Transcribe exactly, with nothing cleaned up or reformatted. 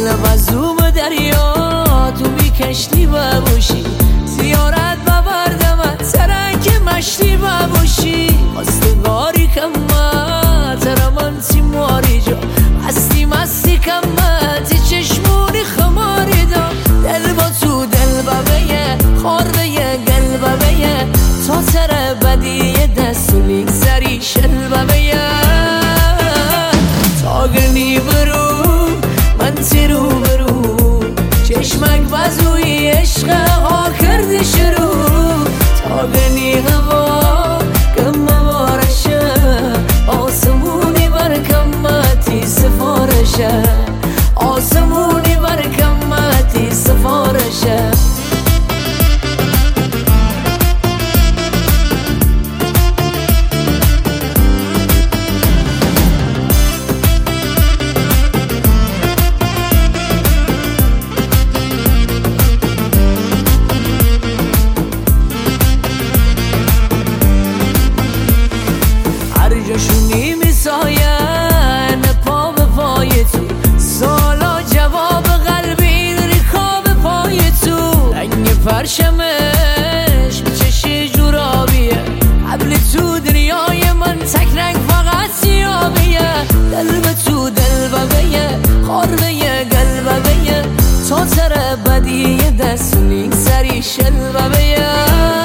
دلم از او به دریا تو بی کشتی ببوشی زیارت ببردم ترک مشتی ببوشی خواستگاری کمه ترمن سیماری جا مستی مستی کمه تی چشمونی خماری دا دل با تو دل ببیه خاربه گل ببیه تا تره بدی دستولی سری شل ببیه تا گرنی برو من تیرو برو چشمک بزوی عشق ها کردی شروع تا گرنی هوا کم بارشه آسمونی بر کمتی سفارشه آسمونی بر کمتی سفارشه جاشونی میساین پا به پای تو سالا جواب قلبی داری خواب پای تو رنگ پرشمش میچشی جورابیه قبل تو دنیای من تک رنگ فقط سیابیه دل به تو دل ببیه خاربه گل ببیه تا تره بدی دستونی سری شل ببیه